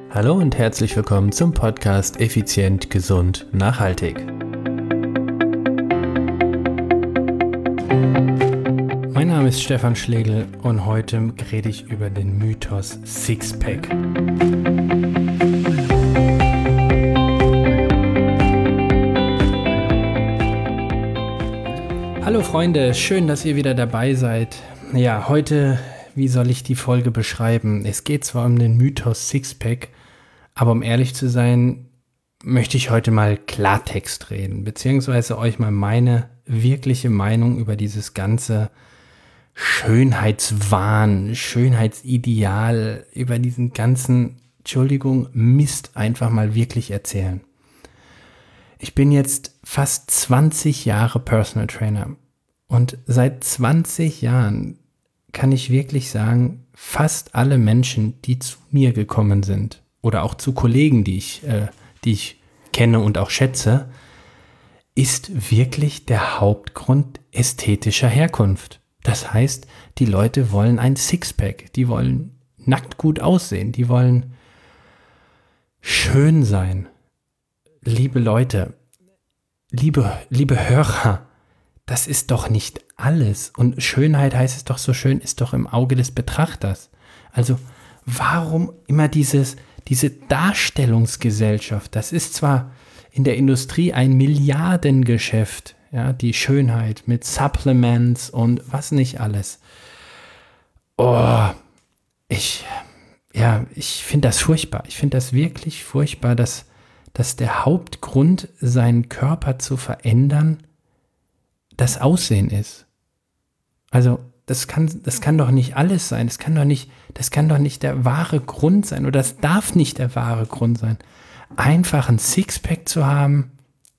Hallo und herzlich willkommen zum Podcast Effizient, Gesund, Nachhaltig. Mein Name ist Stefan Schlegel und heute rede ich über den Mythos Sixpack. Hallo Freunde, schön, dass ihr wieder dabei seid. Ja, heute, wie soll ich die Folge beschreiben? Es geht zwar um den Mythos Sixpack, aber um ehrlich zu sein, möchte ich heute mal Klartext reden, beziehungsweise euch mal meine wirkliche Meinung über dieses ganze Schönheitswahn, Schönheitsideal, über diesen ganzen, Mist einfach mal wirklich erzählen. Ich bin jetzt fast 20 Jahre Personal Trainer und seit 20 Jahren kann ich wirklich sagen, fast alle Menschen, die zu mir gekommen sind oder auch zu Kollegen, die ich kenne und auch schätze, ist wirklich der Hauptgrund ästhetischer Herkunft. Das heißt, die Leute wollen ein Sixpack, die wollen nackt gut aussehen, die wollen schön sein. Liebe Leute, liebe Hörer, das ist doch nicht alles. Und Schönheit, heißt es doch so schön, ist doch im Auge des Betrachters. Also warum immer diese Darstellungsgesellschaft? Das ist zwar in der Industrie ein Milliardengeschäft, ja, die Schönheit mit Supplements und was nicht alles. Ich finde das furchtbar. Ich finde das wirklich furchtbar, dass der Hauptgrund, seinen Körper zu verändern, das Aussehen ist. Also das kann doch nicht alles sein. Das kann doch nicht der wahre Grund sein oder das darf nicht der wahre Grund sein. Einfach ein Sixpack zu haben.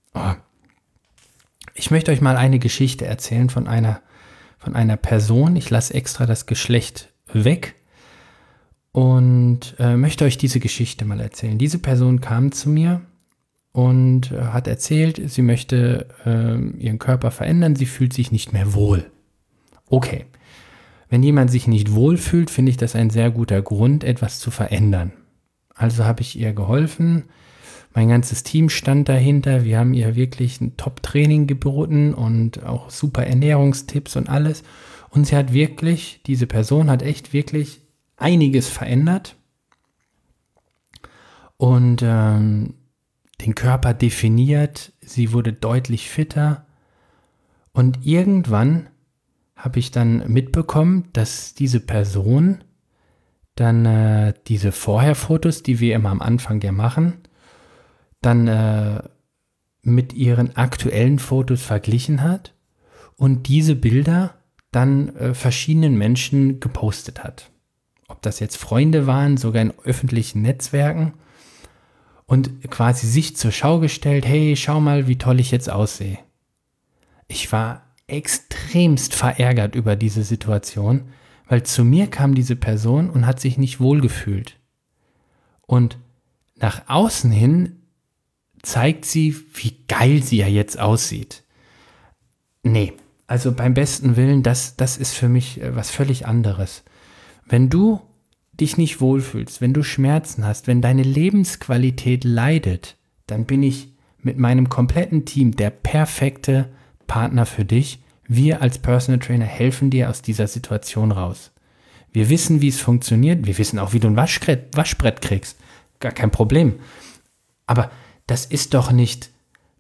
Ich möchte euch mal eine Geschichte erzählen von einer Person. Ich lasse extra das Geschlecht weg und möchte euch diese Geschichte mal erzählen. Diese Person kam zu mir und hat erzählt, sie möchte ihren Körper verändern, sie fühlt sich nicht mehr wohl. Okay, wenn jemand sich nicht wohl fühlt, finde ich das ein sehr guter Grund, etwas zu verändern. Also habe ich ihr geholfen, mein ganzes Team stand dahinter, wir haben ihr wirklich ein Top-Training geboten und auch super Ernährungstipps und alles. Und diese Person hat echt wirklich einiges verändert und den Körper definiert, sie wurde deutlich fitter und irgendwann habe ich dann mitbekommen, dass diese Person dann diese Vorherfotos, die wir immer am Anfang ja machen, dann mit ihren aktuellen Fotos verglichen hat und diese Bilder dann verschiedenen Menschen gepostet hat. Ob das jetzt Freunde waren, sogar in öffentlichen Netzwerken und quasi sich zur Schau gestellt, hey, schau mal, wie toll ich jetzt aussehe. Ich war extremst verärgert über diese Situation, weil zu mir kam diese Person und hat sich nicht wohlgefühlt. Und nach außen hin zeigt sie, wie geil sie ja jetzt aussieht. Nee, also beim besten Willen, das ist für mich was völlig anderes. Wenn du dich nicht wohlfühlst, wenn du Schmerzen hast, wenn deine Lebensqualität leidet, dann bin ich mit meinem kompletten Team der perfekte Partner für dich. Wir als Personal Trainer helfen dir aus dieser Situation raus. Wir wissen, wie es funktioniert. Wir wissen auch, wie du ein Waschbrett kriegst. Gar kein Problem. Aber das ist doch nicht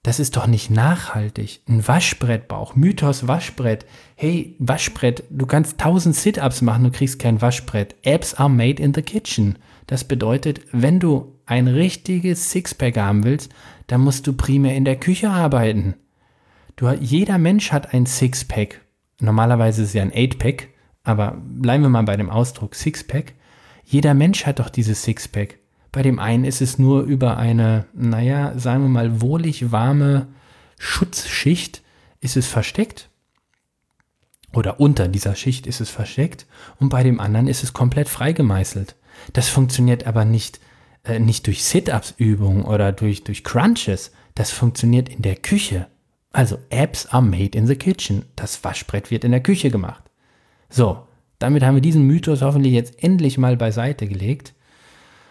nachhaltig. Ein Waschbrettbauch, Mythos Waschbrett. Hey, Waschbrett, du kannst 1000 Sit-Ups machen, du kriegst kein Waschbrett. Abs are made in the kitchen. Das bedeutet, wenn du ein richtiges Sixpack haben willst, dann musst du primär in der Küche arbeiten. Jeder Mensch hat ein Sixpack. Normalerweise ist es ja ein 8-Pack, aber bleiben wir mal bei dem Ausdruck Sixpack. Jeder Mensch hat doch dieses Sixpack. Bei dem einen ist es nur über eine, sagen wir mal, wohlig warme Schutzschicht ist es versteckt. Oder unter dieser Schicht ist es versteckt. Und bei dem anderen ist es komplett freigemeißelt. Das funktioniert aber nicht durch Sit-Ups-Übungen oder durch Crunches. Das funktioniert in der Küche. Also Abs are made in the kitchen. Das Waschbrett wird in der Küche gemacht. So, damit haben wir diesen Mythos hoffentlich jetzt endlich mal beiseite gelegt.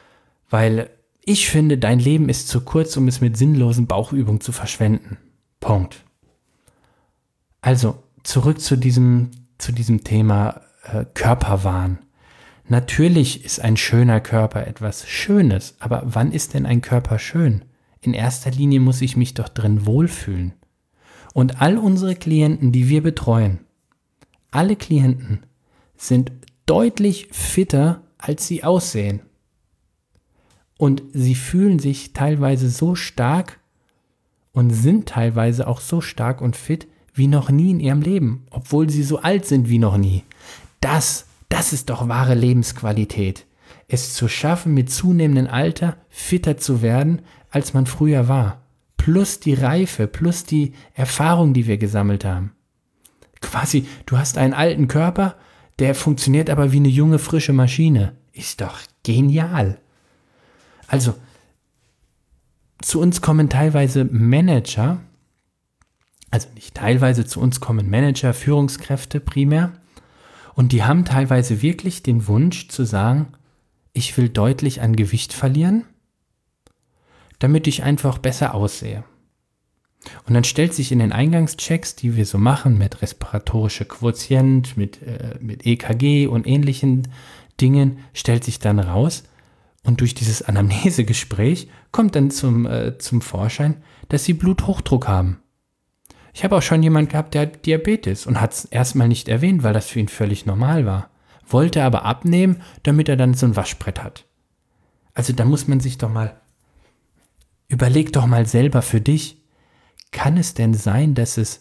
Weil ich finde, dein Leben ist zu kurz, um es mit sinnlosen Bauchübungen zu verschwenden. Punkt. Also, zurück zu diesem Thema Körperwahn. Natürlich ist ein schöner Körper etwas Schönes, aber wann ist denn ein Körper schön? In erster Linie muss ich mich doch drin wohlfühlen. Und all unsere Klienten, die wir betreuen, alle Klienten sind deutlich fitter, als sie aussehen. Und sie fühlen sich teilweise so stark und sind teilweise auch so stark und fit wie noch nie in ihrem Leben, obwohl sie so alt sind wie noch nie. Das ist doch wahre Lebensqualität. Es zu schaffen, mit zunehmendem Alter fitter zu werden, als man früher war. Plus die Reife, plus die Erfahrung, die wir gesammelt haben. Quasi, du hast einen alten Körper, der funktioniert aber wie eine junge, frische Maschine. Ist doch genial. Also, zu uns kommen teilweise Manager, also nicht teilweise, zu uns kommen Manager, Führungskräfte primär, und die haben teilweise wirklich den Wunsch zu sagen, ich will deutlich an Gewicht verlieren, damit ich einfach besser aussehe. Und dann stellt sich in den Eingangschecks, die wir so machen, mit respiratorischer Quotient, mit EKG und ähnlichen Dingen, stellt sich dann raus, und durch dieses Anamnesegespräch kommt dann zum Vorschein, dass sie Bluthochdruck haben. Ich habe auch schon jemanden gehabt, der hat Diabetes und hat es erstmal nicht erwähnt, weil das für ihn völlig normal war. Wollte aber abnehmen, damit er dann so ein Waschbrett hat. Also da muss man sich doch mal, überleg doch mal selber für dich, kann es denn sein,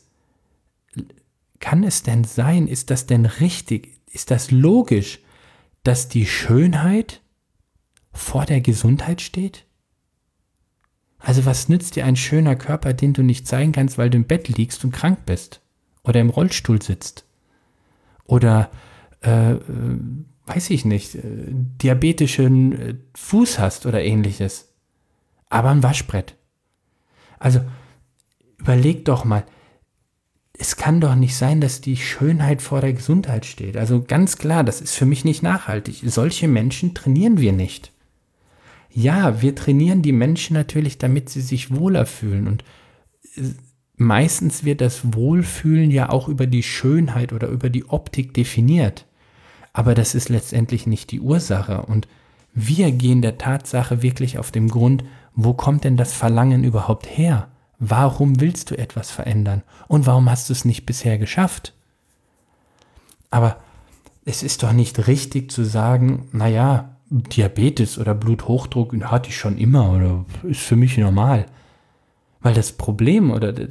ist das denn richtig, ist das logisch, dass die Schönheit vor der Gesundheit steht? Also was nützt dir ein schöner Körper, den du nicht zeigen kannst, weil du im Bett liegst und krank bist oder im Rollstuhl sitzt oder, weiß ich nicht, diabetischen Fuß hast oder ähnliches, aber ein Waschbrett. Also überleg doch mal, es kann doch nicht sein, dass die Schönheit vor der Gesundheit steht. Also ganz klar, das ist für mich nicht nachhaltig. Solche Menschen trainieren wir nicht. Ja, wir trainieren die Menschen natürlich, damit sie sich wohler fühlen, und meistens wird das Wohlfühlen ja auch über die Schönheit oder über die Optik definiert, aber das ist letztendlich nicht die Ursache, und wir gehen der Tatsache wirklich auf den Grund, wo kommt denn das Verlangen überhaupt her? Warum willst du etwas verändern und warum hast du es nicht bisher geschafft? Aber es ist doch nicht richtig zu sagen, naja, Diabetes oder Bluthochdruck hatte ich schon immer oder ist für mich normal. Weil das Problem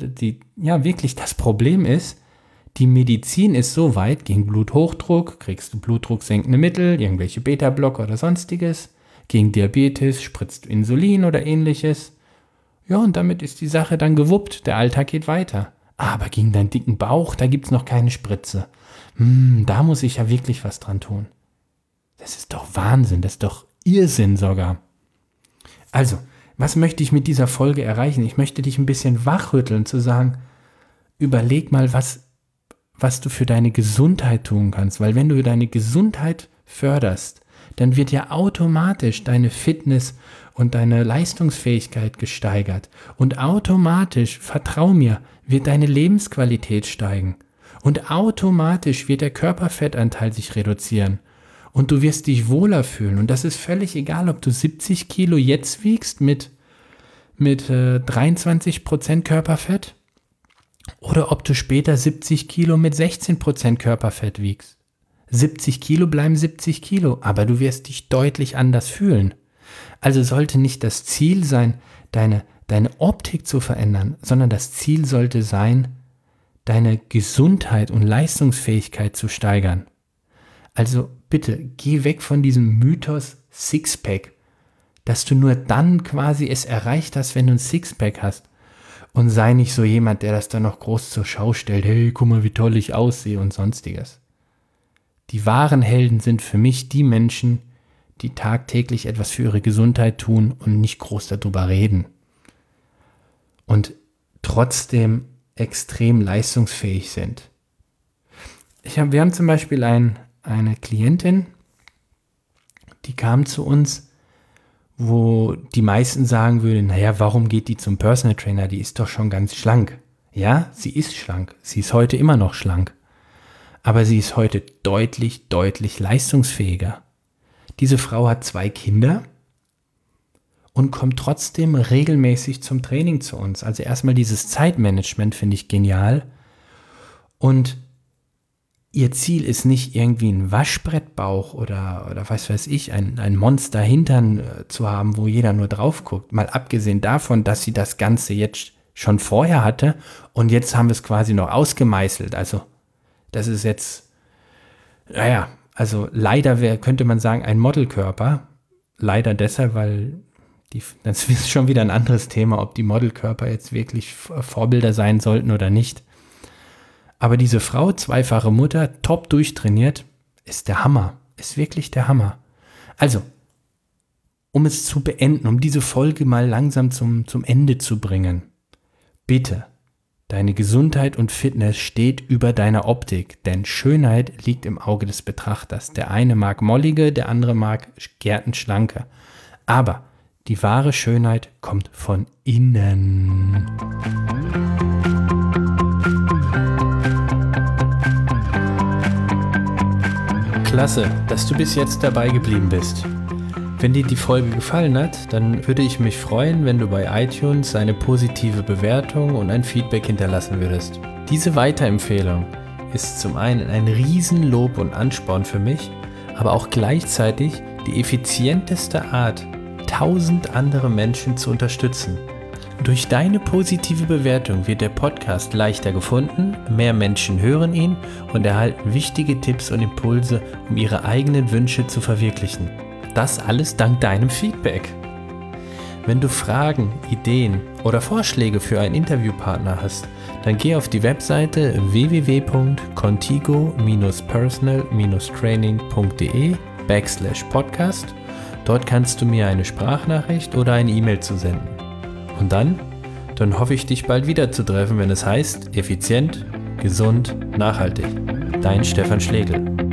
das Problem ist, die Medizin ist so weit, gegen Bluthochdruck kriegst du blutdrucksenkende Mittel, irgendwelche Beta-Blocker oder sonstiges, gegen Diabetes spritzt du Insulin oder ähnliches. Ja, und damit ist die Sache dann gewuppt, der Alltag geht weiter. Aber gegen deinen dicken Bauch, da gibt's noch keine Spritze. Da muss ich ja wirklich was dran tun. Das ist doch Wahnsinn, das ist doch Irrsinn sogar. Also, was möchte ich mit dieser Folge erreichen? Ich möchte dich ein bisschen wachrütteln, zu sagen, überleg mal, was du für deine Gesundheit tun kannst. Weil wenn du deine Gesundheit förderst, dann wird ja automatisch deine Fitness und deine Leistungsfähigkeit gesteigert. Und automatisch, vertrau mir, wird deine Lebensqualität steigen. Und automatisch wird der Körperfettanteil sich reduzieren. Und du wirst dich wohler fühlen. Und das ist völlig egal, ob du 70 Kilo jetzt wiegst mit 23% Körperfett oder ob du später 70 Kilo mit 16% Körperfett wiegst. 70 Kilo bleiben 70 Kilo, aber du wirst dich deutlich anders fühlen. Also sollte nicht das Ziel sein, deine Optik zu verändern, sondern das Ziel sollte sein, deine Gesundheit und Leistungsfähigkeit zu steigern. Also bitte, geh weg von diesem Mythos Sixpack, dass du nur dann quasi es erreicht hast, wenn du ein Sixpack hast. Und sei nicht so jemand, der das dann noch groß zur Schau stellt, hey, guck mal, wie toll ich aussehe und sonstiges. Die wahren Helden sind für mich die Menschen, die tagtäglich etwas für ihre Gesundheit tun und nicht groß darüber reden. Und trotzdem extrem leistungsfähig sind. Wir haben zum Beispiel eine Klientin, die kam zu uns, wo die meisten sagen würden, naja, warum geht die zum Personal Trainer? Die ist doch schon ganz schlank. Ja, sie ist schlank. Sie ist heute immer noch schlank. Aber sie ist heute deutlich, deutlich leistungsfähiger. Diese Frau hat 2 Kinder und kommt trotzdem regelmäßig zum Training zu uns. Also erstmal dieses Zeitmanagement finde ich genial. Und ihr Ziel ist nicht irgendwie ein Waschbrettbauch oder was weiß ich, ein Monster-Hintern zu haben, wo jeder nur drauf guckt. Mal abgesehen davon, dass sie das Ganze jetzt schon vorher hatte und jetzt haben wir es quasi noch ausgemeißelt. Also das ist jetzt, naja, also leider könnte man sagen, ein Modelkörper. Leider deshalb, weil das ist schon wieder ein anderes Thema, ob die Modelkörper jetzt wirklich Vorbilder sein sollten oder nicht. Aber diese Frau, 2-fache Mutter, top durchtrainiert, ist der Hammer. Ist wirklich der Hammer. Also, um es zu beenden, um diese Folge mal langsam zum Ende zu bringen. Bitte, deine Gesundheit und Fitness steht über deiner Optik, denn Schönheit liegt im Auge des Betrachters. Der eine mag mollige, der andere mag gärtenschlanke. Aber die wahre Schönheit kommt von innen. Klasse, dass du bis jetzt dabei geblieben bist. Wenn dir die Folge gefallen hat, dann würde ich mich freuen, wenn du bei iTunes eine positive Bewertung und ein Feedback hinterlassen würdest. Diese Weiterempfehlung ist zum einen ein Riesenlob und Ansporn für mich, aber auch gleichzeitig die effizienteste Art, 1000 andere Menschen zu unterstützen. Durch deine positive Bewertung wird der Podcast leichter gefunden, mehr Menschen hören ihn und erhalten wichtige Tipps und Impulse, um ihre eigenen Wünsche zu verwirklichen. Das alles dank deinem Feedback. Wenn du Fragen, Ideen oder Vorschläge für einen Interviewpartner hast, dann geh auf die Webseite www.contigo-personal-training.de/podcast. Dort kannst du mir eine Sprachnachricht oder eine E-Mail zusenden. Und dann hoffe ich, dich bald wieder zu treffen, wenn es heißt, effizient, gesund, nachhaltig. Dein Stefan Schlegel.